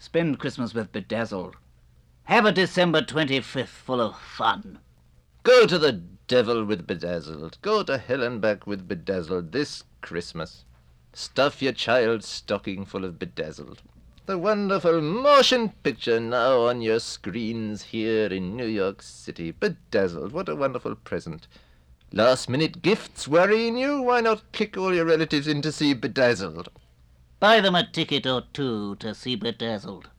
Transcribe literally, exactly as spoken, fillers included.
Spend Christmas with Bedazzled. Have a December twenty-fifth full of fun. Go to the devil with Bedazzled. Go to hell and back with Bedazzled this Christmas. Stuff your child's stocking full of Bedazzled. The wonderful motion picture now on your screens here in New York City. Bedazzled, what a wonderful present. Last-minute gifts worrying you? Why not kick all your relatives in to see Bedazzled? Buy them a ticket or two to see Bedazzled.